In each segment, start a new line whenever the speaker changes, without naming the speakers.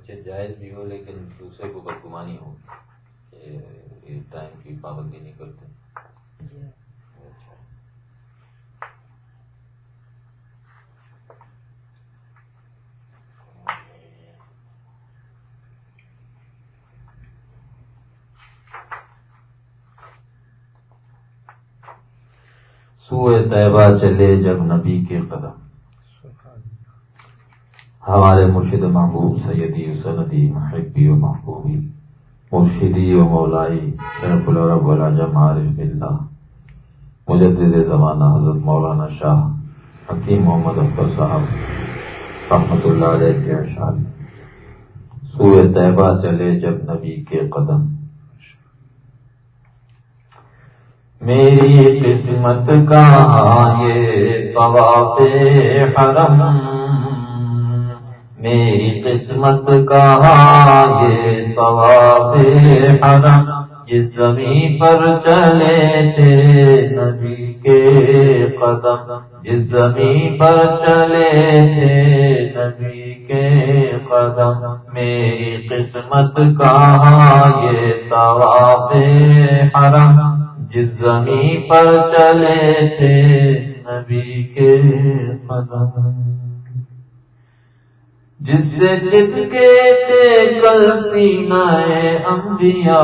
مسجد جائز بھی ہو لیکن دوسرے کو بدگمانی ہو کہ ٹائم کی پابندی نہیں کرتے. اچھا. سوئے طیبہ چلے جب نبی کے قدم. ہمارے مرشد محبوب سیدی و سندی محبی و محبوبی مرشدی و مولائی شرف العرب والعجم عارف باللہ مجدد زمانہ حضرت مولانا شاہ حکیم محمد اختر صاحب رحمۃ اللہ علیہ کے ارشاد. سوئے طیبہ چلے جب نبی کے قدم. میری قسمت کا یہ طواف حرم، میری قسمت کا یہ طواف حرم، جس زمین پر چلے تھے نبی کے قدم، جس زمین پر چلے تھے نبی کے قدم. میری قسمت کا یہ طواف حرم، جس زمین پر چلے تھے نبی کے قدم. جس سے چپکے تھے کل سینہ انبیاء،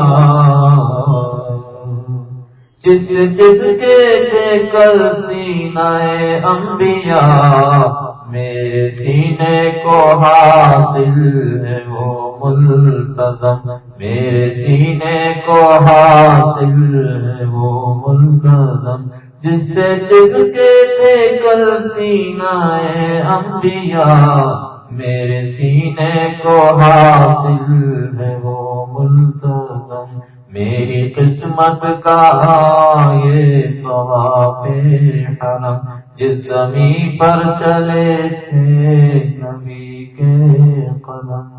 جس سے چپکے تھے کل سینہ انبیاء، میرے سینے کو حاصل ہے وہ ملتزم، میرے سینے کو حاصل ہے وہ ملتزم. جس سے چپکے تھے کل سینہ انبیاء، میرے سینے کو حاصل ہے وہ ملتزم. میری قسمت کا یہ طواف حرم، جس زمین پر چلے تھے نبی کے قدم.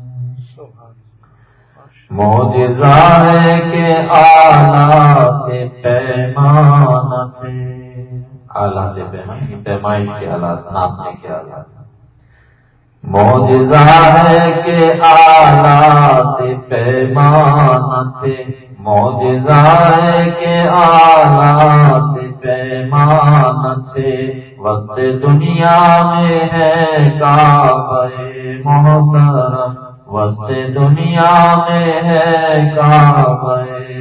معجزہ ہے کہ آلات پیمان تھے، آلات پیمان پیمائش کے آلات، ناپنے کے آلات. معجزہ ہے کہ آلات پیمان تھے، معجزہ ہے کہ آلات پیمان تھے. وسط دنیا میں ہے کعبہ محترم، وسط دنیا میں ہے کعبہ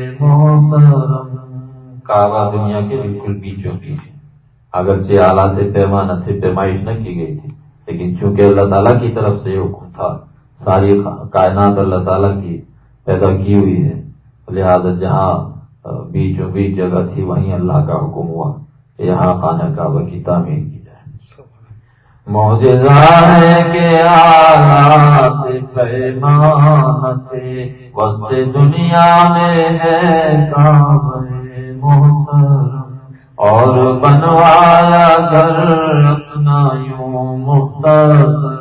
محترم. کعبہ دنیا کے بالکل بیچوں بیچ، اگرچہ آلات پیمان تھے، پیمائش نہ کی گئی تھی، لیکن چونکہ اللہ تعالیٰ کی طرف سے حکم تھا، ساری کائنات اللہ تعالیٰ کی پیدا کی ہوئی ہے، لہذا جہاں بیچوں بیچ جگہ تھی وہیں اللہ کا حکم ہوا کہ یہاں خانہ کعبہ کی تعمیر کی جائے. معجزہ ہے کہ آلات پیمان تھے، وسط دنیا میں ہے کعبہ محترم. اور بنوایا گھر اپنا یوں مختصر،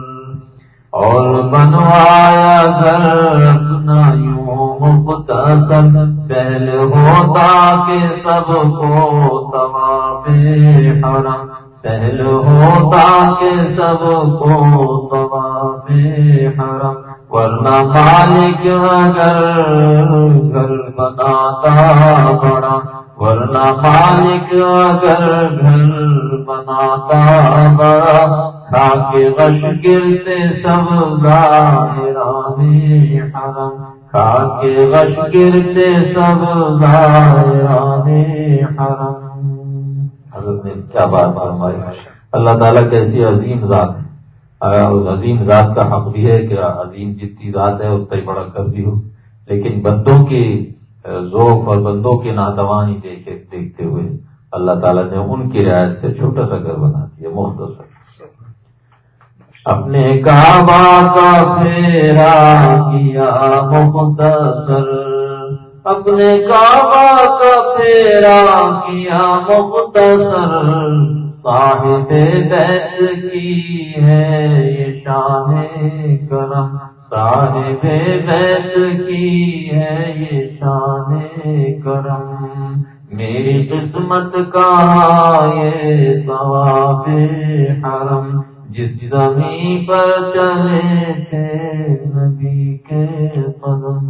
اور بنوایا گھر اپنا یوں مختصر، سہل ہوتا کہ سب کو طواف حرم، سہل ہوتا کہ سب کو طواف حرم. ورنہ مالک اگر گھر بناتا بڑا، ورنہ مالک اگر گھر بناتا بڑا، کھا کے غش گرتے سب زائران حرم، کھا کے غش گرتے سب زائران حرم. حضرت نے کیا بات فرمائی. اللہ تعالیٰ کیسی عظیم ذات ہے. عظیم ذات کا حق بھی ہے کہ عظیم جتنی ذات ہے اتنا ہی بڑا کر بھی ہو، لیکن بندوں کی ذوق اور بندوں کی ناتوانی دیکھتے ہوئے اللہ تعالیٰ نے ان کی رعایت سے چھوٹا سا گھر بنا دیا مختصر. اپنے کعبہ کا پھیرا کیا مختصر، اپنے کعبہ کا پھیرا کیا مختصر، صاحب بیت کی ہے یہ شان کرم، صاحب بیت کی ہے یہ شان کرم. میری قسمت کا یہ طواف حرم، جس زمین پر چلے تھے نبی کے قدم،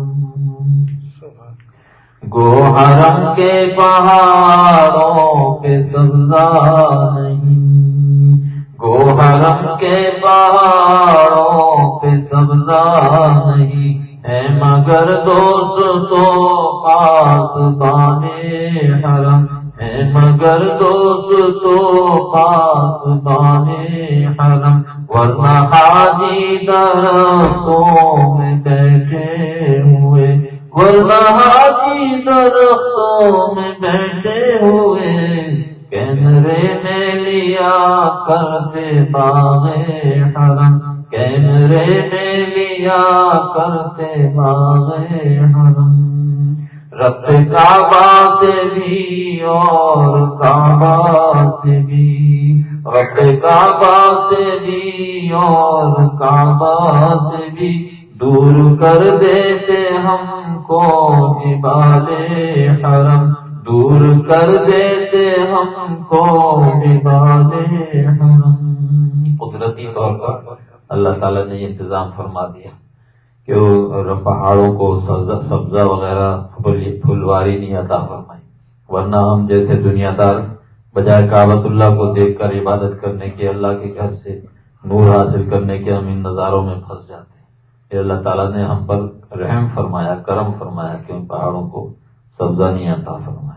گو حرم کے پہاڑوں پہ سبزہ نہیں، گو حرم کے پہاڑوں پہ سبزہ نہیں ہے، مگر دوست تو پاس بانے حرم ہے، مگر دوست تو پاس بانے حرم، ورنہ حاجی درختوں میں بیٹھے ہوئے، ورنہ حاجی درختوں میں بیٹھے ہوئے، کیمرے میں لیا کرتے باغ حرم، کیمرے میں لیا کرتے باغ حرم، رب کعبہ سے بھی اور کعبہ سے بھی، رب کعبہ سے بھی اور کعبہ سے بھی، دور کر دیتے ہم کو جبال حرم، دور کر دیتے ہم کو جبال حرم۔ قدرتی طور پر اللہ تعالیٰ نے یہ انتظام فرما دیا کہ پہاڑوں کو سبزہ وغیرہ پھلواری نہیں عطا فرمائی، ورنہ ہم جیسے دنیا دار بجائے کعبۃ اللہ کو دیکھ کر عبادت کرنے کے، اللہ کے گھر سے نور حاصل کرنے کے، ہم ان نظاروں میں پھنس جاتے ہیں۔ کہ اللہ تعالیٰ نے ہم پر رحم فرمایا، کرم فرمایا کہ ان پہاڑوں کو سبزہ نہیں عطا فرمایا۔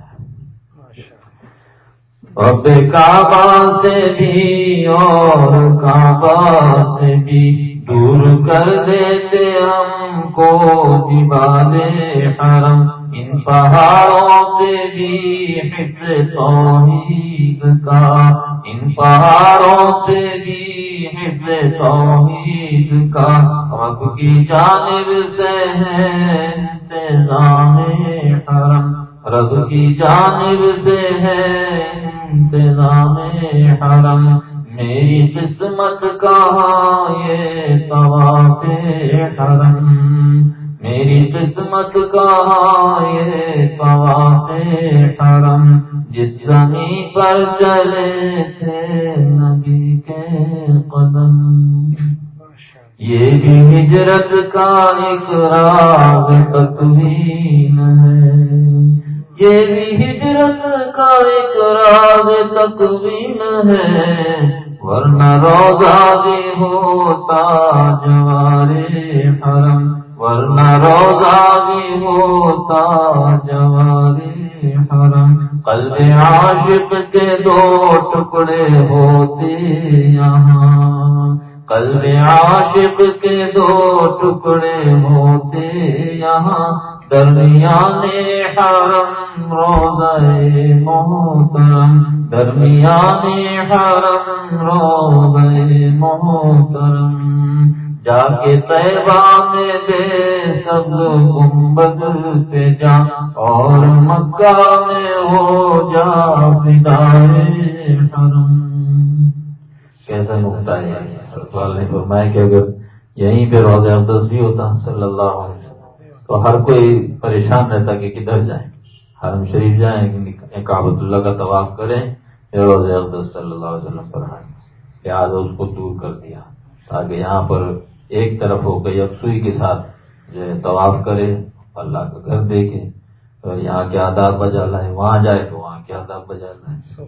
رب کعبہ سے بھی اور کعبہ سے بھی، دور کر دیتے ہم کو جبال حرم، ان پہاڑوں سے بھی حفظ توحید کا، ان پہاڑوں سے بھی حفظ توحید کا، رب کی جانب سے ہے انتظام حرم، رب کی جانب سے ہے انتظام حرم، میری قسمت کہاں یہ طواف حرم، میری قسمت کہاں یہ طواف حرم، جس زمین پر چلے تھے نبی کے قدم، یہ بھی ہجرت کا ایک راز تکوین ہے، یہ بھی ہجرت کا ایک راز تکوین ہے، ورنہ روزہ بھی ہوتا جوارے حرم، ورنہ روزہ بھی ہوتا جوارے حرم، قلب عاشق کے دو ٹکڑے ہوتے یہاں، قلب عاشق کے دو ٹکڑے ہوتے یہاں، درمیان حرم روضہ محترم، درمیان حرم روضہ محترم، جا کے طیبہ میں دے سب گنبد پہ جا، اور مکہ میں ہو جا فدائے حرم۔ کیسا نقطہ ہے؟ سوال نے فرمایا کہ اگر یہیں پہ روضہ اقدس بھی ہوتا صلی اللہ علیہ وسلم تو ہر کوئی پریشان رہتا کہ کدھر جائیں، حرم شریف جائیں، کعبۃ اللہ کا طواف کریں یا روضہ اقدس صلی اللہ علیہ وسلم پر آئیں، لہٰذا اس کو دور کر دیا تاکہ یہاں پر ایک طرف ہو کے یکسوئی کے ساتھ جو ہے طواف کرے، اللہ کا گھر دیکھے اور یہاں کے آداب بجا لائے، وہاں جائے تو وہاں کے آداب بجا لائے۔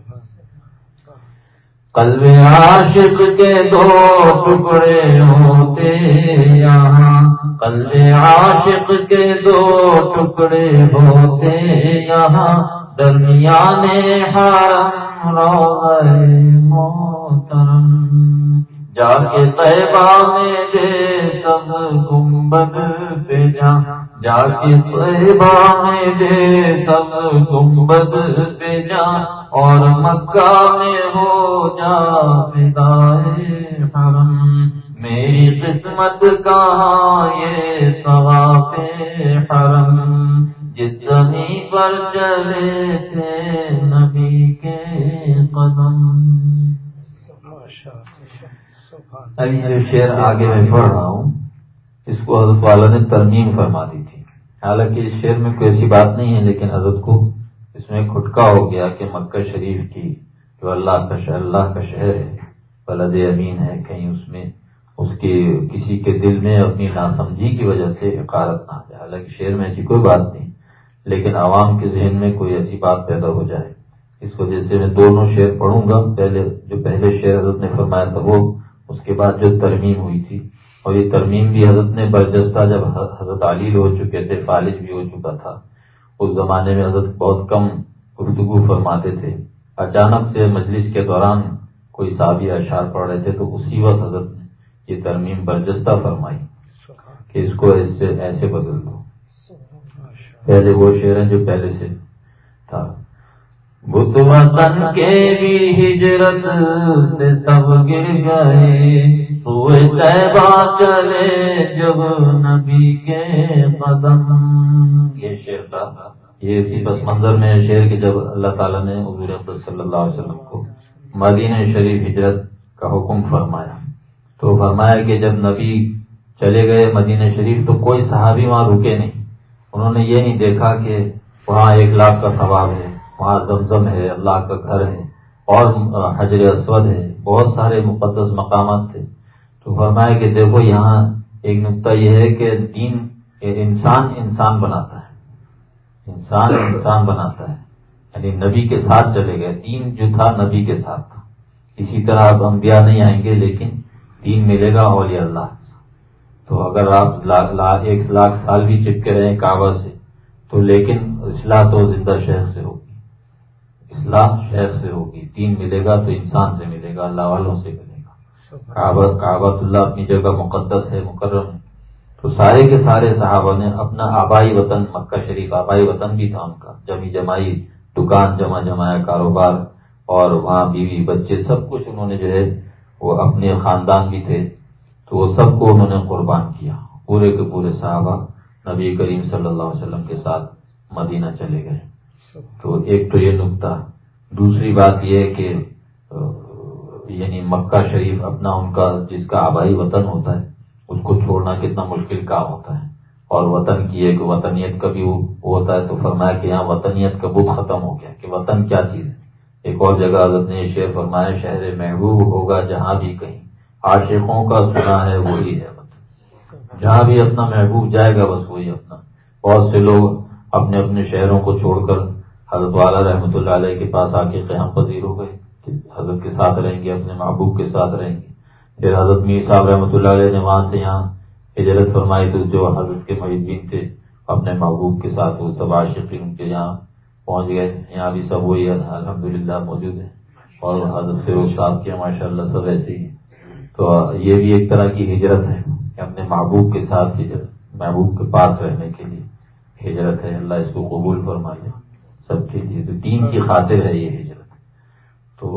قلب عاشق کے دو ٹکڑے ہوتے یہاں، قلب عاشق کے دو ٹکڑے ہوتے یہاں، درمیان حرم روضہ محترم، جا کے طیبہ میں دے سب گنبد پہ جا، جا کے طیبہ میں دے سب گنبد پہ جا، اور مکہ میں ہو جا فدائے حرم، میری قسمت کہاں یہ طواف حرم، جس زمین پر چلے تھے نبی کے قدم۔ ابھی جو شعر آگے میں پڑھ رہا ہوں اس کو حضرت والا نے ترمیم فرما دی تھی، حالانکہ اس شعر میں کوئی ایسی بات نہیں ہے، لیکن حضرت کو اس میں کھٹکا ہو گیا کہ مکہ شریف کی جو اللہ کا شہر ہے بلد امین ہے، کہیں اس میں اس کے کسی کے دل میں اپنی ناسمجھی کی وجہ سے حقارت نہ آ جائے. حالانکہ شعر میں ایسی کوئی بات نہیں، لیکن عوام کے ذہن میں کوئی ایسی بات پیدا ہو جائے. اس وجہ سے میں دونوں شعر پڑھوں گا. پہلے شعر حضرت نے فرمایا تھا وہ، اس کے بعد جو ترمیم ہوئی تھی، اور یہ ترمیم بھی حضرت نے برجستہ جب حضرت علیل ہو چکے تھے، فالج بھی ہو چکا تھا. اس زمانے میں حضرت بہت کم گفتگو فرماتے تھے. اچانک سے مجلس کے دوران کوئی صحابی اشعار پڑھ رہے تھے تو اسی وقت حضرت نے یہ ترمیم برجستہ فرمائی کہ اس کو ایسے بدل دو. پہلے وہ شعر ہیں جو پہلے سے تھا. بت وطن کے بھی ہجرت سے سب گر گئے، سوئے طیبہ چلے جب نبی کے قدم. یہ شعر تھا. یہ اسی پس منظر میں شعر کہ جب اللہ تعالیٰ نے حضور اقدس صلی اللہ علیہ وسلم کو مدینہ شریف ہجرت کا حکم فرمایا تو فرمایا کہ جب نبی چلے گئے مدینہ شریف تو کوئی صحابی وہاں رکے نہیں. انہوں نے یہ نہیں دیکھا کہ وہاں 1 لاکھ کا ثواب ہے، وہاں زمزم ہے، اللہ کا گھر ہے، اور حجر اسود ہے، بہت سارے مقدس مقامات تھے. تو فرمایا کہ دیکھو یہاں ایک نقطہ یہ ہے کہ دین انسان بناتا ہے، انسان بناتا ہے. یعنی نبی کے ساتھ چلے گئے، دین جو تھا نبی کے ساتھ تھا. اسی طرح اب انبیاء نہیں آئیں گے لیکن دین ملے گا اولیاء اللہ. تو اگر آپ 1 لاکھ سال بھی چپکے رہے کعبہ سے تو لیکن اصلاح تو زندہ شیخ سے ہوگی، اصلاح شیخ سے ہوگی. دین ملے گا تو انسان سے ملے گا، اللہ والوں سے ملے گا. کعبۃ اللہ اپنی جگہ مقدس ہے، مکرم ہے. تو سارے کے سارے صحابہ نے اپنا آبائی وطن مکہ شریف، آبائی وطن بھی تھا ان کا، جمائی دکان جمایا کاروبار، اور وہاں بیوی بچے سب کچھ انہوں نے جو ہے وہ اپنے خاندان بھی تھے تو وہ سب کو انہوں نے قربان کیا. پورے کے پورے صحابہ نبی کریم صلی اللہ علیہ وسلم کے ساتھ مدینہ چلے گئے. تو ایک تو یہ نقطہ. دوسری بات یہ ہے کہ یعنی مکہ شریف اپنا ان کا جس کا آبائی وطن ہوتا ہے اس کو چھوڑنا کتنا مشکل کام ہوتا ہے. اور وطن کی ایک وطنیت کا بھی ہوتا ہے. تو فرمایا کہ یہاں وطنیت کا بت ختم ہو گیا کہ وطن کیا چیز ہے. ایک اور جگہ حضرت نے یہ شعر فرمایا، شہر محبوب ہوگا جہاں بھی کہیں، عاشقوں کا سنا ہے وہی ہے وطن. جہاں بھی اپنا محبوب جائے گا بس وہی اپنا. بہت سے لوگ اپنے اپنے شہروں کو چھوڑ کر حضرت والا رحمۃ اللہ علیہ کے پاس آ کے قیام پذیر ہو گئے کہ حضرت کے ساتھ رہیں گے، اپنے محبوب کے ساتھ رہیں گے. پھر حضرت میر صاحب رحمۃ اللہ علیہ نے وہاں سے یہاں ہجرت فرمائی تو جو حضرت کے محبین تھے اپنے محبوب کے ساتھ وہ سب عاشقین ان کے یہاں پہنچ گئے. یہاں بھی سب وہی الحمدللہ موجود ہیں، اور حضرت فیروز صاحب کے ماشاءاللہ سب ایسے ہی. تو یہ بھی ایک طرح کی ہجرت ہے کہ اپنے محبوب کے ساتھ ہجرت، محبوب کے پاس رہنے کے لیے ہجرت ہے. اللہ اس کو قبول فرما لے سب کے لیے. تو دین کی خاطر ہے یہ ہجرت. تو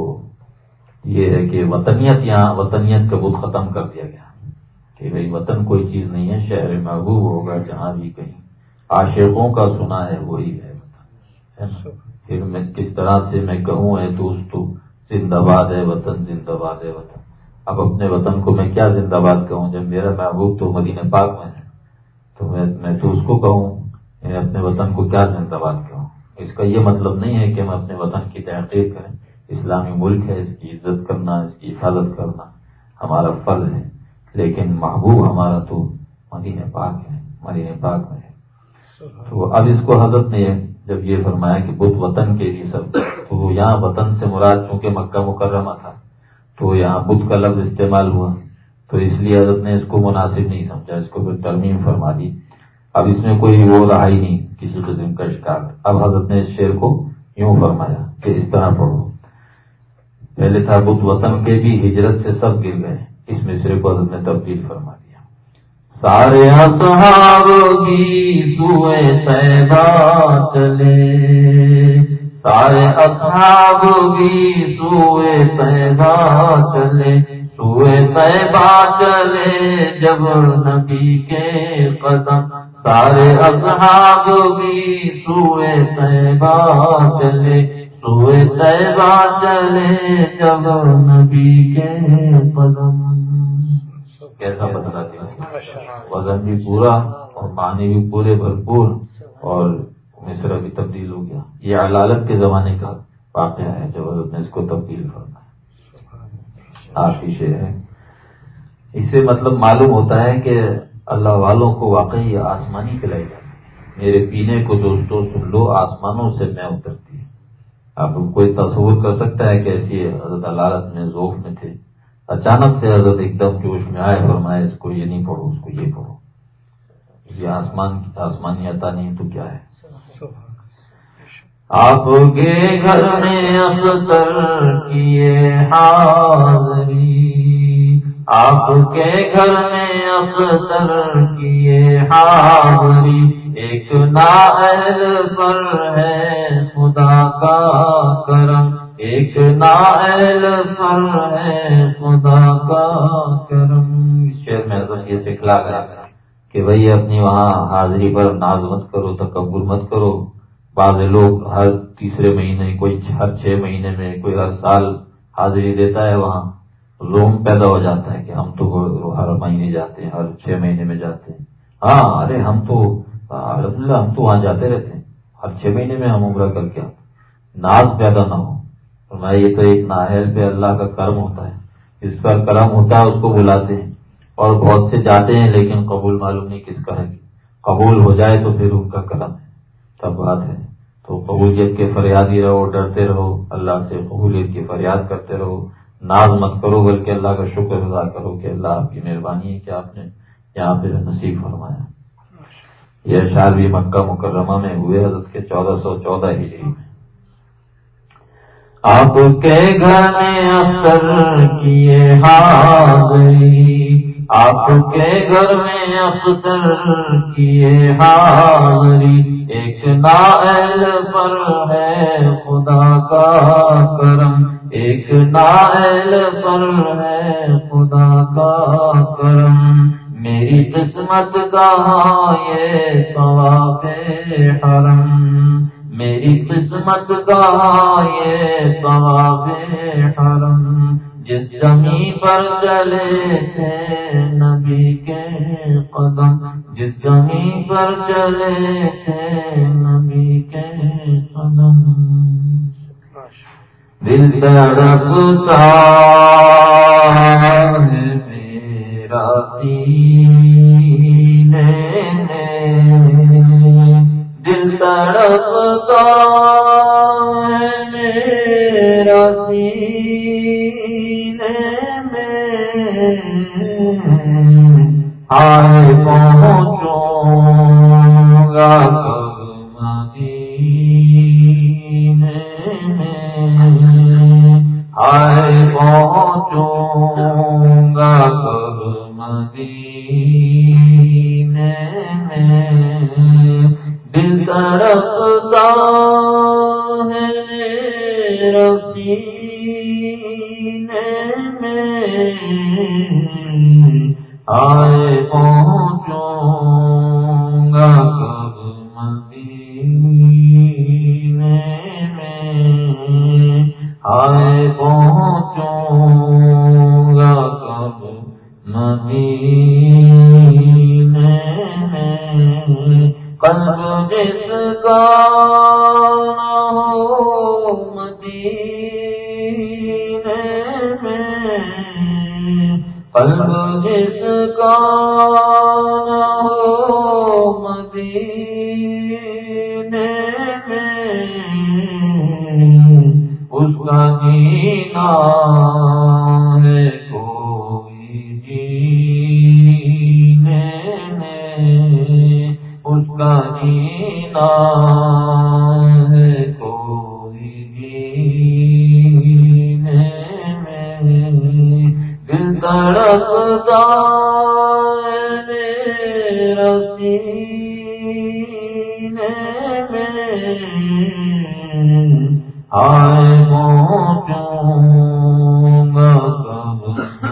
یہ ہے کہ وطنیت، یہاں وطنیت کا بت ختم کر دیا گیا کہ بھئی وطن کوئی چیز نہیں ہے. شہر محبوب ہوگا جہاں بھی کہیں، عاشقوں کا سنا ہے وہی ہے وطن. پھر میں کس طرح سے میں کہوں اے دوست تو زندہ باد ہے وطن، زندہ باد ہے وطن. اب اپنے وطن کو میں کیا زندہ باد کہوں جب میرا محبوب تو مدینہ پاک میں ہے. تو میں تو اس کو کہوں، میں اپنے وطن کو کیا زندہ باد کہوں. اس کا یہ مطلب نہیں ہے کہ ہم اپنے وطن کی تحقیر کریں. اسلامی ملک ہے، اس کی عزت کرنا، اس کی حفاظت کرنا ہمارا فرض ہے. لیکن محبوب ہمارا تو مدینہ پاک ہے، مدینہ پاک میں ہے. تو اب اس کو حضرت نے جب یہ فرمایا کہ بت وطن کے لیے سب، تو یہاں وطن سے مراد چونکہ مکہ مکرمہ تھا تو یہاں بت کا لفظ استعمال ہوا. تو اس لیے حضرت نے اس کو مناسب نہیں سمجھا، اس کو پھر ترمیم فرما دی. اب اس میں کوئی وہ رہا ہی نہیں کسی قسم کا اشکال. اب حضرت نے اس شعر کو یوں فرمایا کہ اس طرح پڑھو. پہلے تھا بت وطن کے بھی ہجرت سے سب گر گئے. اس مصرے کو حضرت نے تبدیل فرما دیا. سارے اصحاب بھی سوئے طیبہ چلے، سارے اصحاب بھی سوئے طیبہ چلے، سوئے طیبہ چلے جب نبی کے قدم. سارے اصحاب بھی سوئے طیبہ چلے، سوئے طیبہ چلے جب نبی کے قدم. کیسا بدلا دیا، وزن بھی پورا اور معنی بھی پورے بھرپور، اور مصرع بھی تبدیل ہو گیا. یہ علالت کے زمانے کا واقعہ ہے جب حضرت نے اس کو تبدیل فرمایا. آخری شعر ہے. اس سے مطلب معلوم ہوتا ہے کہ اللہ والوں کو واقعی آسمانی پلائی جاتی ہے. میرے پینے کو دوستوں سن لو، آسمانوں سے میں اترتی ہے. آپ کوئی تصور کر سکتا ہے کہ ایسی حضرت علالت میں ذوق میں تھے، اچانک سے حضرت ایک دم جوش میں آئے، فرمائے اس کو یہ نہیں پڑھو، اس کو یہ پڑھو. یہ آسمانی عطا نہیں تو کیا ہے. آپ کے گھر میں اختر کیے حاضری، آپ کے گھر میں اختر کیے حاضری، ایک نااہل پر ہے خدا کا کرم، ایک نااہل پر ہے خدا کا کرم. اس شعر میں حضرت یہ سکھلا گیا کہ بھئی اپنی وہاں حاضری پر ناز مت کرو، تکبر مت کرو. بعض لوگ ہر تیسرے مہینے، کوئی ہر 6 مہینے میں، کوئی ہر سال حاضری دیتا ہے. وہاں زوم پیدا ہو جاتا ہے کہ ہم تو ہر مہینے جاتے ہیں، ہر 6 مہینے میں جاتے ہیں. ہاں ارے ہم تو الحمدللہ ہم تو وہاں جاتے رہتے ہیں، ہر 6 مہینے میں ہم عمرہ کر کے آتے. ناز پیدا نہ ہو. فرمایا یہ تو ایک نااہل پہ اللہ کا کرم ہوتا ہے، جس پر کرم ہوتا ہے اس کو بلاتے ہیں. اور بہت سے جاتے ہیں لیکن قبول معلوم نہیں کس کا ہے. قبول ہو جائے تو پھر ان کا کرم ہے، تب بات ہے. تو قبولیت کے فریادی رہو، ڈرتے رہو اللہ سے، قبولیت کی فریاد کرتے رہو. ناز مت کرو بلکہ اللہ کا شکر ادا کرو کہ اللہ آپ کی مہربانی ہے کہ آپ نے یہاں پہ نصیب فرمایا. یہ اشعار بھی مکہ مکرمہ میں ہوئے حضرت کے 1414 ہجری میں. آپ کے گھر میں اختر کیے حاضری، آپ کے گھر میں اختر کیے حاضری، ایک نااہل پر ہے خدا کا کرم، ایک نااہل پر ہے خدا کا کرم. میری قسمت کہاں یہ طواف حرم، میری قسمت کہاں یہ طواف حرم، جس زمین پر چلے تھے نبی کے قدم، جس زمین پر چلے تھے نبی کے قدم. دل تڑپتا ہے میرا سینے میں، دل تڑپتا ہے میرا سینے میں، آئے پہنچوں گا کب مدینے میں، آئے پہنچوں گا کب مدینے میں. دل تڑپتا ہے میرا سینے میں، آئے پہنچوں گا کب مدینے میں، آئے پہنچوں گا کب مدینے میں. قلب جس کا نہ ہو مدینے میں، قلب جس کا نہ ہو مدینے میں، اس کا جینا ہے کوئی جینے میں، اس کا جینا ہے کوئی جینے میں. دل تڑپتا ہے میرا سینے میں، آئے پہنچوں گا کب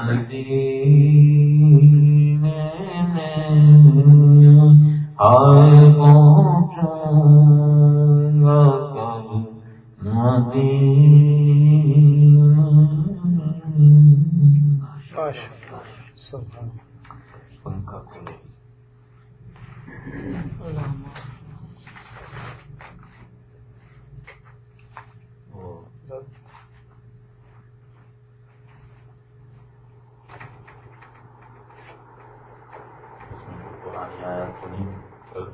مدینے میں، آئے پہنچوں گا کب مدینے. پنکھا کھولے.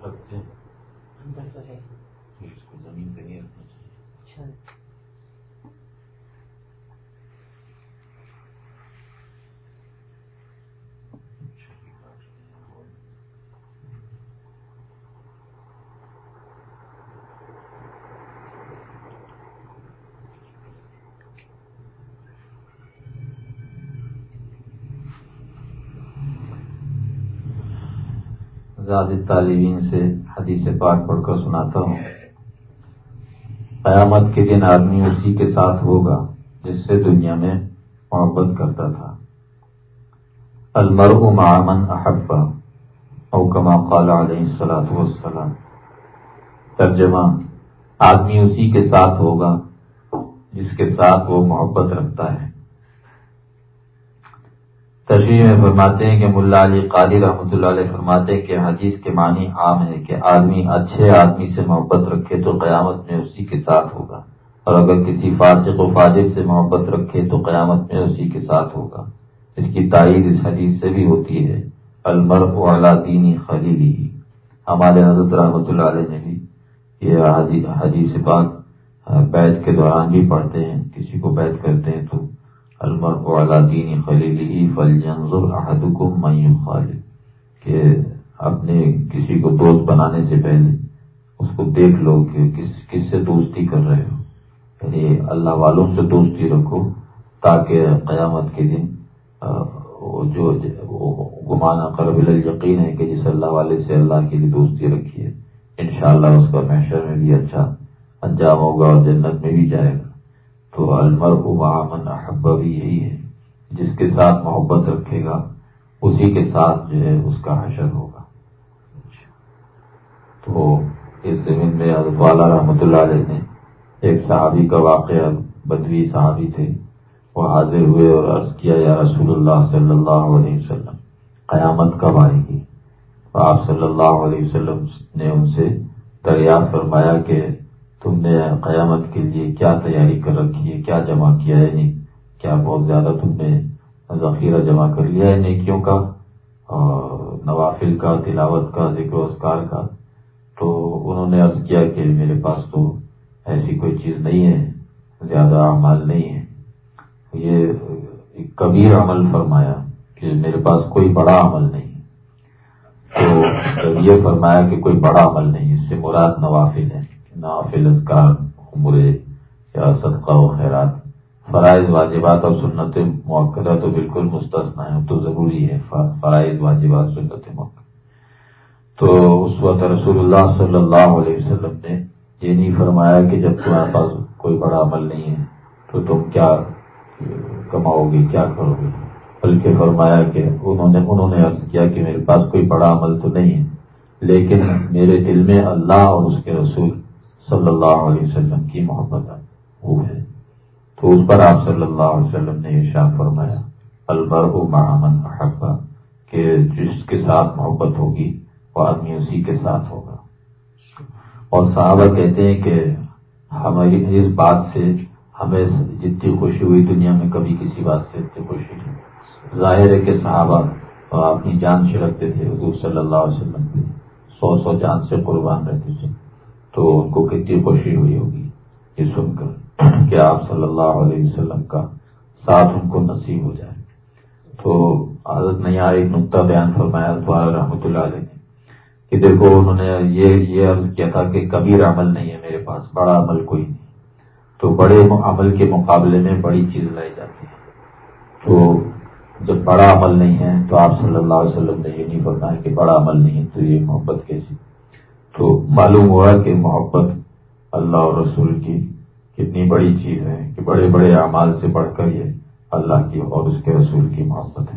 رکھتے ہیں اندر تو ہے، اس کو زمین پہ نہیں رکھنا چاہیے. اچھا زیادہ طالبین سے حدیث پاک پڑھ کر سناتا ہوں. قیامت کے دن آدمی اسی کے ساتھ ہوگا جس سے دنیا میں محبت کرتا تھا. المرء مع من احب او کما قال علیہ الصلوۃ والسلام. ترجمہ: آدمی اسی کے ساتھ ہوگا جس کے ساتھ وہ محبت رکھتا ہے. تشریح میں فرماتے ہیں کہ ملا علی قاری رحمۃ اللہ علیہ فرماتے ہیں کہ حدیث کے معنی عام ہے کہ آدمی اچھے آدمی سے محبت رکھے تو قیامت میں اسی کے ساتھ ہوگا، اور اگر کسی فاسق و فاجر سے محبت رکھے تو قیامت میں اسی کے ساتھ ہوگا. اس کی تائید اس حدیث سے بھی ہوتی ہے، المرء علی دین خلیلہ. ہمارے حضرت رحمۃ اللہ علیہ نے بھی یہ حدیث پاک بیعت کے دوران بھی پڑھتے ہیں. کسی کو بیعت کرتے ہیں تو المرء علی دین خلیلہ فلینظر احدکم من یخالل، کہ اپنے کسی کو دوست بنانے سے پہلے اس کو دیکھ لو کہ کس سے دوستی کر رہے ہو. یعنی اللہ والوں سے دوستی رکھو تاکہ قیامت کے دن جو گمان اقرب الی الیقین ہے کہ جس اللہ والے سے اللہ کے لیے دوستی رکھی ہے انشاءاللہ اس کا محشر میں بھی اچھا انجام ہوگا اور جنت میں بھی جائے گا. تو المرء مع من احب بھی یہی ہے، جس کے ساتھ محبت رکھے گا اسی کے ساتھ جو ہے اس کا حشر ہوگا. تو اس زمین میں حضرت والا رحمۃ اللہ علیہ نے ایک صحابی کا واقعہ، بدوی صحابی تھے، وہ حاضر ہوئے اور عرض کیا یا رسول اللہ صلی اللہ علیہ وسلم قیامت کب آئے گی؟ آپ صلی اللہ علیہ وسلم نے ان سے دریافت فرمایا کہ تم نے قیامت کے لیے کیا تیاری کر رکھی ہے، کیا جمع کیا ہے؟ نہیں کیا بہت زیادہ تم نے ذخیرہ جمع کر لیا ہے نیکیوں کا، نوافل کا، تلاوت کا، ذکر و اذکار کا؟ تو انہوں نے عرض کیا کہ میرے پاس تو ایسی کوئی چیز نہیں ہے، زیادہ اعمال نہیں ہے. یہ ایک کبیر عمل فرمایا کہ میرے پاس کوئی بڑا عمل نہیں. تو جب یہ فرمایا کہ کوئی بڑا عمل نہیں، اس سے مراد نوافل ہے، نوافل اذکار، عمرے یا صدقہ و خیرات. فرائض واجبات اور سنت مؤکدہ تو بالکل مستثنا ہے، تو ضروری ہے فرائض واجبات سنت مؤکدہ. تو اس وقت رسول اللہ صلی اللہ علیہ وسلم نے یہ نہیں فرمایا کہ جب تمہارے پاس کوئی بڑا عمل نہیں ہے تو تم کیا کماؤ گے، کیا کرو گے، بلکہ فرمایا کہ انہوں نے عرض کیا کہ میرے پاس کوئی بڑا عمل تو نہیں ہے لیکن میرے دل میں اللہ اور اس کے رسول صلی اللہ علیہ وسلم کی محبت وہ ہے. تو اس پر آپ صلی اللہ علیہ وسلم نے ارشاد فرمایا المرء مع من احب، کہ جس کے ساتھ محبت ہوگی وہ آدمی اسی کے ساتھ ہوگا. اور صحابہ کہتے ہیں کہ ہماری اس بات سے ہمیں جتنی خوشی ہوئی دنیا میں کبھی کسی بات سے اتنی خوشی نہیں. ظاہر ہے کہ صحابہ اپنی جان چھڑکتے تھے حضور صلی اللہ علیہ وسلم پہ، 100 جان سے قربان رہتے تھے، تو ان کو کتنی خوشی ہوئی ہوگی یہ سن کر کہ آپ صلی اللہ علیہ وسلم کا ساتھ ان کو نصیب ہو جائے. تو حضرت نے یہاں ایک نقطہ بیان فرمایا دوبارہ رحمۃ اللہ علیہ نے کہ دیکھو انہوں نے یہ عرض کیا تھا کہ کبیر عمل نہیں ہے میرے پاس، بڑا عمل کوئی نہیں. تو بڑے عمل کے مقابلے میں بڑی چیز لائی جاتی ہے. تو جب بڑا عمل نہیں ہے تو آپ صلی اللہ علیہ وسلم نے یہ نہیں فرمایا کہ بڑا عمل نہیں ہے تو یہ محبت کیسی؟ تو معلوم ہوا کہ محبت اللہ اور رسول کی کتنی بڑی چیز ہے کہ بڑے بڑے اعمال سے بڑھ کر یہ اللہ کی اور اس کے رسول کی محبت ہے.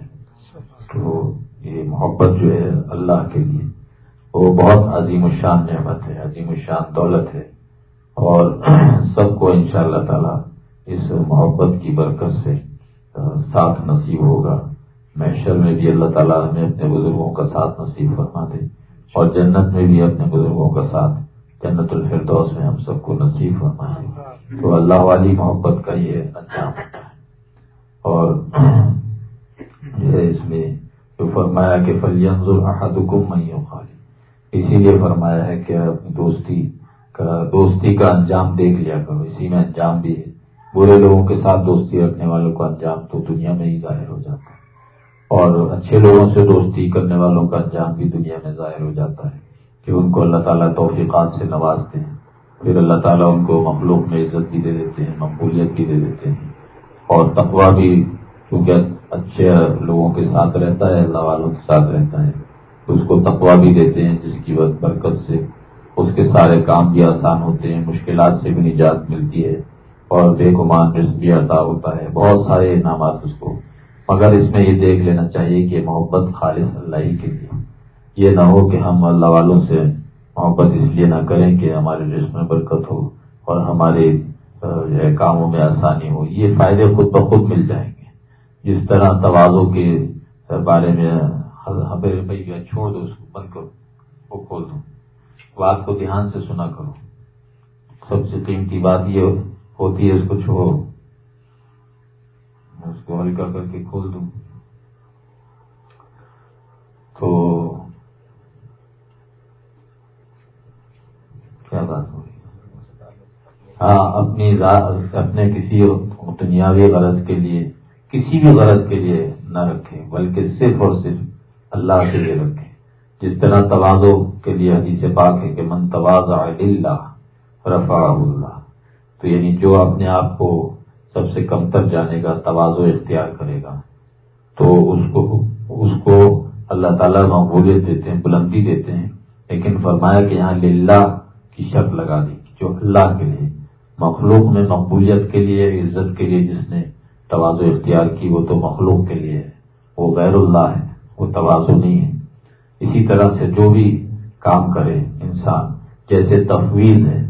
تو یہ محبت جو ہے اللہ کے لیے وہ بہت عظیم الشان نعمت ہے، عظیم الشان دولت ہے، اور سب کو انشاءاللہ تعالی اس محبت کی برکت سے ساتھ نصیب ہوگا. محشر میں بھی اللہ تعالیٰ ہمیں اپنے بزرگوں کا ساتھ نصیب فرما دے، اور جنت میں بھی اپنے بزرگوں کا ساتھ جنت الفردوس میں ہم سب کو نصیب فرما دے. تو اللہ والی محبت کا یہ انجام ہوتا ہے. اور جو ہے اس میں جو فرمایا کہ فَلْيَنظُرْ أَحَدُكُمْ مَن يُخَالِلُ، اسی لیے فرمایا ہے کہ اپنی دوستی کا انجام دیکھ لیا کرو، اسی میں انجام بھی ہے۔ برے لوگوں کے ساتھ دوستی رکھنے والوں کا انجام تو دنیا میں ہی ظاہر ہو جاتا ہے، اور اچھے لوگوں سے دوستی کرنے والوں کا انجام بھی دنیا میں ظاہر ہو جاتا ہے کہ ان کو اللہ تعالیٰ توفیقات سے نوازتے ہیں، پھر اللہ تعالیٰ ان کو مخلوق میں عزت بھی دے دیتے ہیں، مقبولیت بھی دے دیتے ہیں، اور تقویٰ بھی چونکہ اچھے لوگوں کے ساتھ رہتا ہے، اللہ والوں کے ساتھ رہتا ہے، تو اس کو تقویٰ بھی دیتے ہیں، جس کی برکت سے اس کے سارے کام بھی آسان ہوتے ہیں، مشکلات سے بھی نجات ملتی ہے، اور بے گمان رزق بھی عطا ہوتا ہے، بہت سارے انعامات اس کو۔ مگر اس میں یہ دیکھ لینا چاہیے کہ محبت خالص اللہ ہی کے لیے، یہ نہ ہو کہ ہم اللہ والوں سے محبت اس لیے نہ کریں کہ ہمارے رزق میں برکت ہو اور ہمارے کاموں میں آسانی ہو، یہ فائدے خود بخود مل جائیں گے۔ جس طرح تواضع کے بارے میں بھائی چھوڑ دو، اس کو بند کرو، وہ کھول دو، بات کو دھیان سے سنا کرو، سب سے قیمتی بات یہ ہوتی ہے، اس کو چھوڑو، اس کو ہلکا کر کے کھول دوں تو کیا بات ہوگی؟ ہاں، اپنی ذات اپنے کسی دنیاوی غرض کے لیے، کسی بھی غرض کے لیے نہ رکھے، بلکہ صرف اور صرف اللہ کے لیے رکھے۔ جس طرح تواضع کے لیے حدیث پاک ہے کہ من تواضع للہ رفعہ اللہ، تو یعنی جو اپنے آپ کو سب سے کمتر جانے گا، تواضع اختیار کرے گا، تو اس کو اللہ تعالیٰ مقبولیت دیتے ہیں، بلندی دیتے ہیں۔ لیکن فرمایا کہ یہاں للہ کی شرط لگا دی، جو اللہ کے لیے، مخلوق میں مقبولیت کے لیے، عزت کے لیے جس نے تواضع اختیار کی، وہ تو مخلوق کے لیے ہے، وہ غیر اللہ ہے، وہ تواضع نہیں ہے۔ اسی طرح سے جو بھی کام کرے انسان، جیسے تفویض ہے،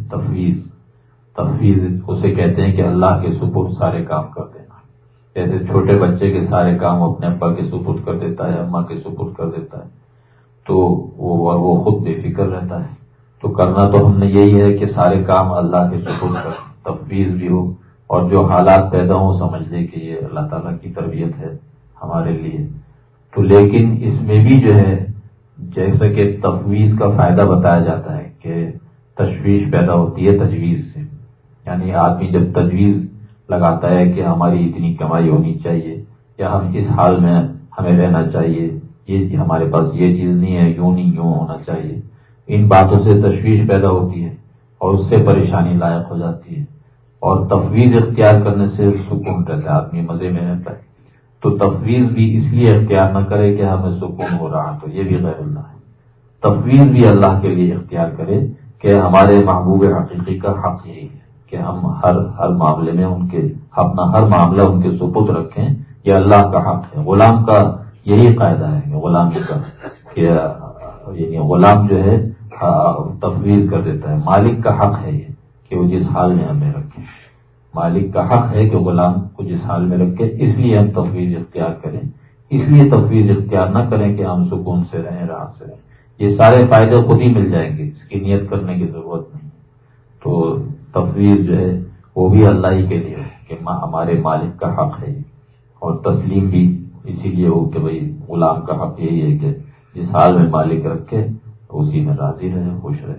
تفویض اسے کہتے ہیں کہ اللہ کے سپرد سارے کام کر دینا۔ جیسے چھوٹے بچے کے سارے کام اپنے ابا کے سپرد کر دیتا ہے، اماں کے سپرد کر دیتا ہے، تو وہ خود بے فکر رہتا ہے۔ تو کرنا تو ہم نے یہی ہے کہ سارے کام اللہ کے سپرد کر، تفویض بھی ہو، اور جو حالات پیدا ہوں سمجھ لے کہ یہ اللہ تعالیٰ کی تربیت ہے ہمارے لیے۔ تو لیکن اس میں بھی جو ہے، جیسا کہ تفویض کا فائدہ بتایا جاتا ہے کہ تشویش پیدا ہوتی ہے تجویز سے، یعنی آدمی جب تجویز لگاتا ہے کہ ہماری اتنی کمائی ہونی چاہیے، یا ہم اس حال میں ہمیں رہنا چاہیے، یہ ہمارے پاس یہ چیز نہیں ہے، یوں نہیں یوں ہونا چاہیے، ان باتوں سے تشویش پیدا ہوتی ہے اور اس سے پریشانی لائق ہو جاتی ہے، اور تفویض اختیار کرنے سے سکون رہتا ہے، آدمی مزے میں رہتا ہے۔ تو تفویض بھی اس لیے اختیار نہ کرے کہ ہمیں سکون ہو رہا، تو یہ بھی غیر اللہ ہے۔ تفویض بھی اللہ کے لیے اختیار کرے کہ ہمارے محبوب حقیقی کا حق یہی ہے کہ ہم ہر معاملے میں اپنا ہر معاملہ ان کے سپرد رکھیں، یہ اللہ کا حق ہے۔ غلام کا یہی قاعدہ ہے کہ غلامی کا، کہ یعنی غلام جو ہے تفویض کر دیتا ہے، مالک کا حق ہے یہ کہ وہ جس حال میں ہمیں رکھے، مالک کا حق ہے کہ غلام کو جس حال میں رکھے، اس لیے ہم تفویض اختیار کریں، اس لیے تفویض اختیار نہ کریں کہ ہم سکون سے رہیں، راحت سے رہیں، یہ سارے فائدے خود ہی مل جائیں گے، اس کی نیت کرنے کی ضرورت نہیں۔ تو تفویض جو ہے وہ بھی اللہ ہی کے لیے ہے کہ ہمارے مالک کا حق ہے، اور تسلیم بھی اسی لیے ہو کہ بھئی غلام کا حق یہی ہے کہ جس حال میں مالک رکھے اسی میں راضی رہے، خوش رہے۔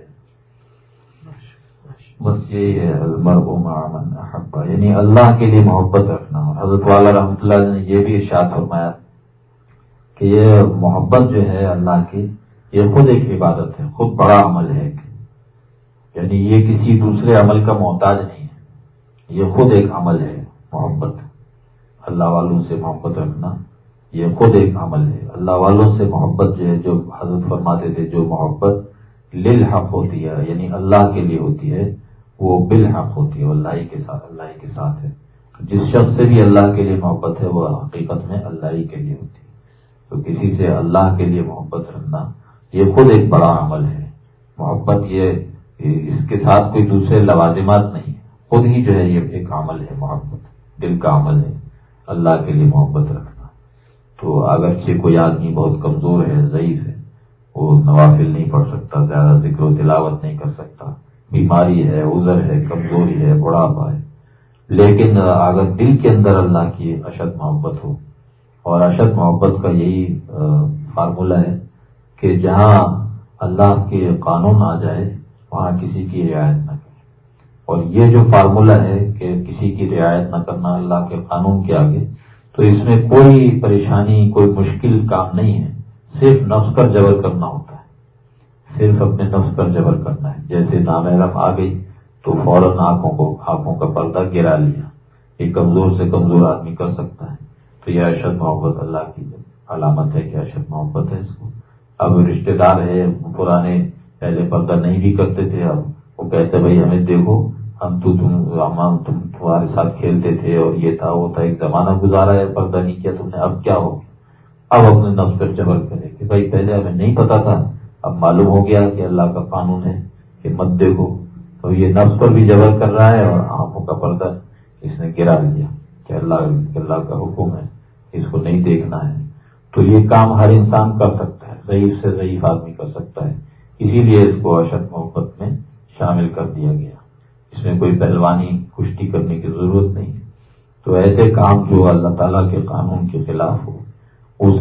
بس یہی ہے المرء مع من احب، یعنی اللہ کے لیے محبت رکھنا۔ اور حضرت والا رحمۃ اللہ نے یہ بھی ارشاد فرمایا کہ یہ محبت جو ہے اللہ کی، یہ خود ایک عبادت ہے، خود بڑا عمل ہے، یعنی یہ کسی دوسرے عمل کا محتاج نہیں ہے، یہ خود ایک عمل ہے۔ محبت، اللہ والوں سے محبت رکھنا، یہ خود ایک عمل ہے۔ اللہ والوں سے محبت جو ہے، جو حضرت فرماتے تھے، جو محبت للحق ہوتی ہے، یعنی اللہ کے لیے ہوتی ہے، وہ بالحق ہوتی ہے، اللہ ہی کے ساتھ ہے۔ جس شخص سے بھی اللہ کے لیے محبت ہے، وہ حقیقت میں اللہ ہی کے لیے ہوتی ہے۔ تو کسی سے اللہ کے لیے محبت رکھنا یہ خود ایک بڑا عمل ہے۔ محبت یہ اس کے ساتھ کوئی دوسرے لوازمات نہیں، خود ہی جو ہے یہ ایک عمل ہے، محبت دل کا عمل ہے، اللہ کے لیے محبت رکھنا۔ تو اگرچہ کوئی آدمی بہت کمزور ہے، ضعیف ہے، وہ نوافل نہیں پڑھ سکتا، زیادہ ذکر و تلاوت نہیں کر سکتا، بیماری ہے، عذر ہے، کمزوری ہے، بڑھاپا ہے، لیکن اگر دل کے اندر اللہ کی اشد محبت ہو، اور اشد محبت کا یہی فارمولہ ہے کہ جہاں اللہ کے قانون آ جائے وہاں کسی کی رعایت نہ کرے. اور یہ جو فارمولہ ہے کہ کسی کی رعایت نہ کرنا اللہ کے قانون کے آگے، تو اس میں کوئی پریشانی، کوئی مشکل کام نہیں ہے. صرف نفس پر جبر کرنا ہوتا ہے، صرف اپنے نفس پر جبر کرنا ہے. جیسے نامحرم آ گئی تو فوراً آنکھوں کا پردہ گرا لیا. یہ کمزور سے کمزور آدمی کر سکتا ہے. تو یہ اشد محبت اللہ کی علامت ہے کہ اشد محبت ہے اس کو. اب رشتہ دار ہے پرانے، پہلے پردہ نہیں بھی کرتے تھے، اب وہ کہتے بھائی ہمیں دیکھو، ہم تمہارے ساتھ کھیلتے تھے اور یہ تھا وہ تھا، ایک زمانہ گزارا ہے پردہ نہیں کیا تم نے، اب کیا ہو گیا؟ اب اپنے نفس پر جبر کرے کہ بھائی پہلے ہمیں نہیں پتا تھا، اب معلوم ہو گیا کہ اللہ کا قانون ہے کہ مت دیکھو. تو یہ نفس پر بھی جبر کر رہا ہے اور آنکھوں کا پردہ اس نے گرا لیا کہ اللہ کا حکم ہے، اس کو نہیں دیکھنا ہے. تو یہ کام ہر انسان کر سکتا ہے، ضعیف سے ضعیف آدمی کر سکتا ہے. اسی لیے اس کو اشد محبت میں شامل کر دیا گیا. اس میں کوئی پہلوانی کشتی کرنے کی ضرورت نہیں. تو ایسے کام جو اللہ تعالیٰ کے قانون کے خلاف ہو اس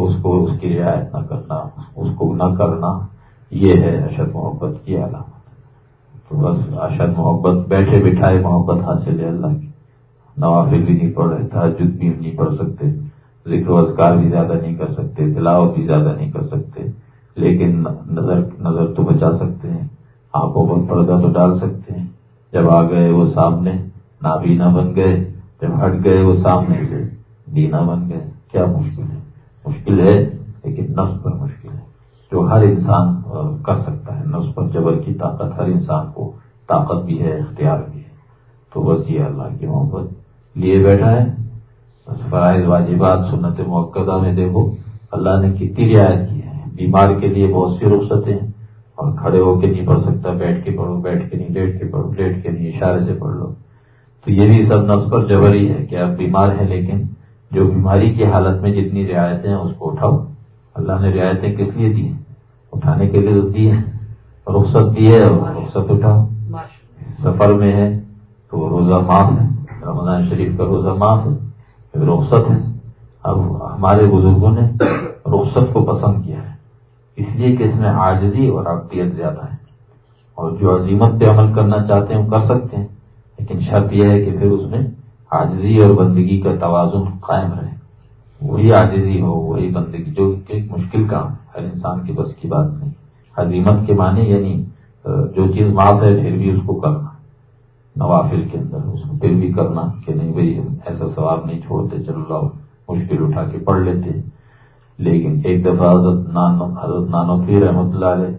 کی رعایت نہ کرنا، اس کو نہ کرنا، یہ ہے اشد محبت کی علامت. تو بس اشد محبت بیٹھے بٹھائے محبت حاصل ہے اللہ کی. نوافل بھی نہیں پڑھ رہے، تہجد بھی نہیں پڑھ سکتے، ذکر و اذکار بھی زیادہ نہیں کر سکتے، تلاوت بھی زیادہ نہیں کر سکتے، لیکن نظر تو بچا سکتے ہیں، آنکھوں پر پردہ تو ڈال سکتے ہیں. جب آ گئے وہ سامنے نابینا بن گئے، جب ہٹ گئے وہ سامنے سے بینا بن گئے. کیا مشکل ہے؟ مشکل ہے لیکن نفس پر مشکل ہے جو ہر انسان کر سکتا ہے. نفس پر جبر کی طاقت ہر انسان کو طاقت بھی ہے، اختیار بھی ہے. تو بس یہ اللہ کی محبت لیے بیٹھا ہے. فرائض واجبات سنت مؤکدہ میں دیکھو اللہ نے کتنی رعایت کی ہے. بیمار کے لیے بہت سی رخصتیں ہیں، اور کھڑے ہو کے نہیں پڑھ سکتا، بیٹھ کے پڑھو، بیٹھ کے نہیں، لیٹ کے پڑھو، لیٹ کے نہیں، اشارے سے پڑھ لو. تو یہ بھی سب نفس پر جبر ہی ہے کہ آپ بیمار ہیں، لیکن جو بیماری کی حالت میں جتنی رعایتیں ہیں اس کو اٹھاؤ. اللہ نے رعایتیں کس لیے دی ہیں؟ اٹھانے کے لیے تو دی ہیں. رخصت دی ہے اور رخصت اٹھاؤ. سفر میں ہے تو روزہ معاف ہے، رمضان شریف کا روزہ معاف ہے، رخصت ہے. اب ہمارے بزرگوں نے رخصت کو پسند کیا ہے اس لیے کہ اس میں عاجزی اور عبدیت زیادہ ہے. اور جو عزیمت پہ عمل کرنا چاہتے ہیں وہ کر سکتے ہیں، لیکن شرط یہ ہے کہ پھر اس میں عاجزی اور بندگی کا توازن قائم رہے. وہی عاجزی ہو، وہی بندگی، جو کہ ایک مشکل کام ہے، ہر انسان کے بس کی بات نہیں. عزیمت کے معنی یعنی جو چیز معاف ہے پھر بھی اس کو کرنا، نوافل کے اندر اس کو پھر بھی کرنا کہ نہیں بھائی ہم ایسا ثواب نہیں چھوڑتے، چلو لاؤ مشکل اٹھا کے پڑھ لیتے. لیکن ایک دفعہ حضرت نانوتوی رحمۃ اللہ علیہ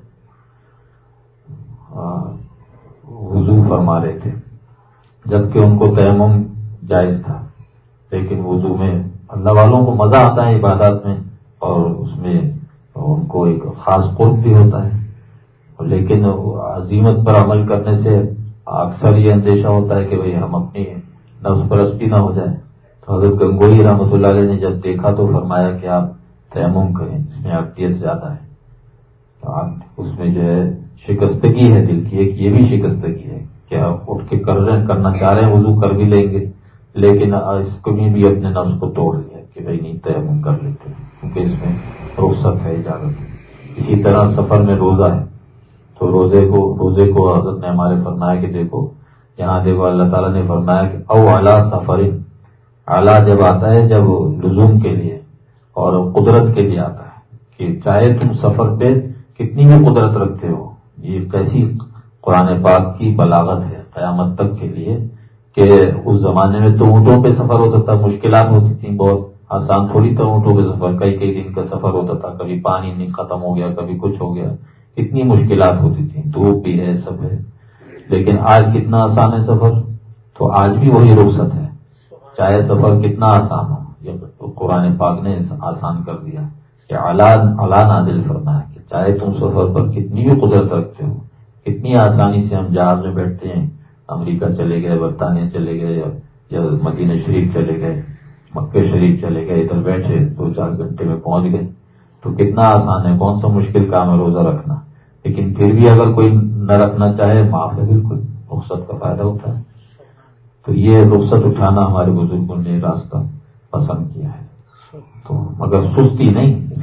وضو فرما رہے تھے، جبکہ ان کو تیمم جائز تھا، لیکن وضو میں اللہ والوں کو مزہ آتا ہے عبادات میں، اور اس میں ان کو ایک خاص قرب بھی ہوتا ہے. لیکن عزیمت پر عمل کرنے سے اکثر یہ اندیشہ ہوتا ہے کہ بھئی ہم اپنی نفس پرستی نہ ہو جائے. تو حضرت گنگوئی رحمۃ اللہ علیہ نے جب دیکھا تو فرمایا کہ آپ تیمم کریں، اس میں عقیدت زیادہ ہے. تو اس میں جو ہے شکستگی ہے دل کی، ایک یہ بھی شکستگی ہے کہ آپ اٹھ کے کرنا چاہ رہے ہیں، وضو کر بھی لیں گے، لیکن اس کو بھی اپنے نفس کو توڑ لیا کہ بھئی نہیں تیمم کر لیتے کیونکہ اس میں رخصت ہے، اجازت ہے. اسی طرح سفر میں روزہ ہے تو روزے کو حضرت نے ہمارے فرمایا کہ دیکھو یہاں دیکھو اللہ تعالیٰ نے فرمایا کہ او علی سفر، اعلیٰ جب آتا ہے جب لزوم کے لیے اور قدرت کے لیے آتا ہے کہ چاہے تم سفر پہ کتنی بھی قدرت رکھتے ہو. یہ کیسی قرآن پاک کی بلاغت ہے قیامت تک کے لیے کہ اس زمانے میں تو اونٹوں پہ سفر ہوتا تھا، مشکلات ہوتی تھیں، بہت آسان تھوڑی تھا اونٹوں پہ سفر، کئی دن کا سفر ہوتا تھا، کبھی پانی نہیں ختم ہو گیا، کبھی کچھ ہو گیا، اتنی مشکلات ہوتی تھیں، دھوپ بھی ہے سب ہے. لیکن آج کتنا آسان ہے سفر. تو آج بھی وہی رخصت ہے، چاہے سفر کتنا آسان ہو. یہ قرآن پاک نے آسان کر دیا کہ اعلیٰ نازل فرمایا کہ چاہے تم سفر پر کتنی بھی قدرت رکھتے ہو، کتنی آسانی سے ہم جہاز میں بیٹھتے ہیں، امریکہ چلے گئے، برطانیہ چلے گئے، یا مدینہ شریف چلے گئے، مکہ شریف چلے گئے، ادھر بیٹھے 2-4 گھنٹے میں پہنچ گئے. تو کتنا آسان ہے، کون سا مشکل کام ہے روزہ رکھنا. لیکن پھر بھی اگر کوئی نہ رکھنا چاہے معاف ہے، بالکل رخصت کا فائدہ ہوتا ہے. تو یہ رخصت اٹھانا ہمارے بزرگوں نے راستہ پسند کیا ہے. تو مگر سستی نہیں، اس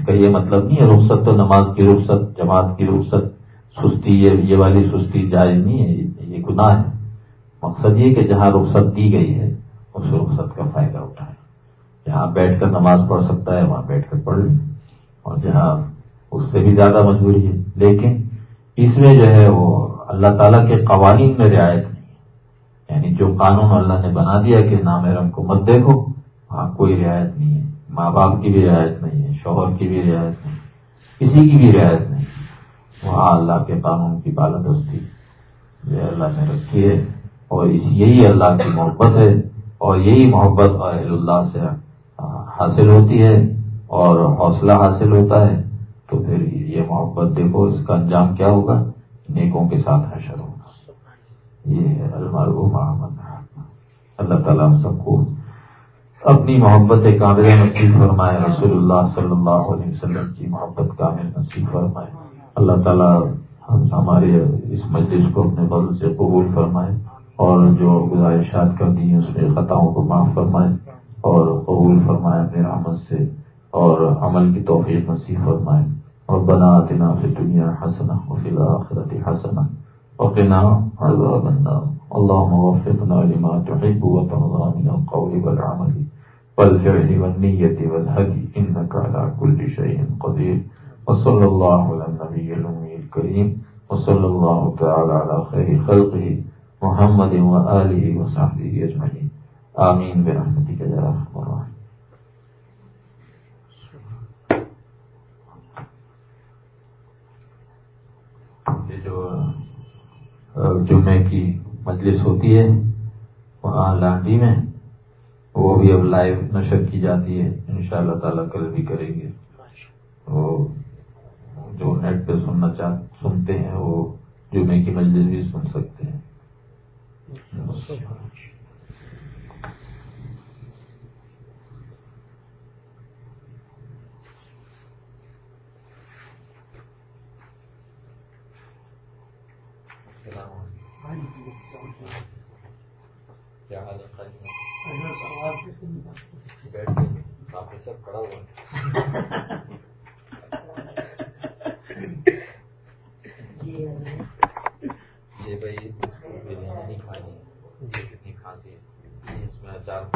کا یہ مطلب نہیں ہے رخصت تو نماز کی رخصت، جماعت کی رخصت، سستی یہ والی سستی جائز نہیں ہے، یہ گناہ ہے۔ مقصد یہ کہ جہاں رخصت دی گئی ہے اس رخصت کا فائدہ اٹھائے۔ جہاں بیٹھ کر نماز پڑھ سکتا ہے وہاں بیٹھ کر پڑھ لیں، اور جہاں اس سے بھی زیادہ مجبوری ہے، لیکن اس میں جو ہے وہ اللہ تعالیٰ کے قوانین میں رعایت نہیں ہے، یعنی جو قانون اللہ نے بنا دیا کہ نامحرم کو مت دیکھو، وہاں کوئی رعایت نہیں ہے، ماں باپ کی بھی رعایت نہیں ہے، شوہر کی بھی رعایت نہیں، کسی کی بھی رعایت نہیں، وہاں اللہ کے قانون کی بالادستی جو اللہ نے رکھی ہے، اور یہی اللہ کی محبت ہے، اور یہی محبت اہل اللہ سے حاصل ہوتی ہے اور حوصلہ حاصل ہوتا ہے۔ تو پھر یہ محبت دیکھو اس کا انجام کیا ہوگا، نیکوں کے ساتھ حشر ہوگا۔ یہ ہے المرء مع من احب۔ اللہ تعالیٰ ہم سب کو اپنی محبت کاملہ نصیب فرمائے، رسول اللہ صلی اللہ علیہ وسلم کی محبت کامل نصیب فرمائے۔ اللہ تعالیٰ ہمارے اس مجلس کو اپنے فضل سے قبول فرمائے، اور جو گزارشات کر دی ہیں اس میں خطاؤں کو معاف فرمائے اور قبول فرمائے اپنے رحمت سے، اور عمل کی توفیق نصیب فرمائے۔ ربنا آتنا فی الدنیا حسنہ وفی الآخرۃ حسنہ وقنا عذاب النار۔ اللهم وفقنا لما تحب وترضى من القول والعمل والفعل والنية والهدي إنك على كل شيء قدير۔ وصلى الله على النبي الأمي الكريم، وصلى الله تعالى على خير خلقه محمد وآله وصحبه أجمعين، آمين برحمتك يا أرحم الراحمين۔ یہ جو جمعے کی مجلس ہوتی ہے وہاں لانڈی میں، وہ بھی اب لائیو نشر کی جاتی ہے، انشاءاللہ تعالیٰ کل بھی کریں گے۔ وہ جو نیٹ پہ سنتے ہیں وہ جمعے کی مجلس بھی سن سکتے ہیں۔ کیا حال ہے؟ کافی سب کھڑا ہوا یہ بھائی بریانی نہیں کھانی، کتنی کھانسی ہے اس میں اچار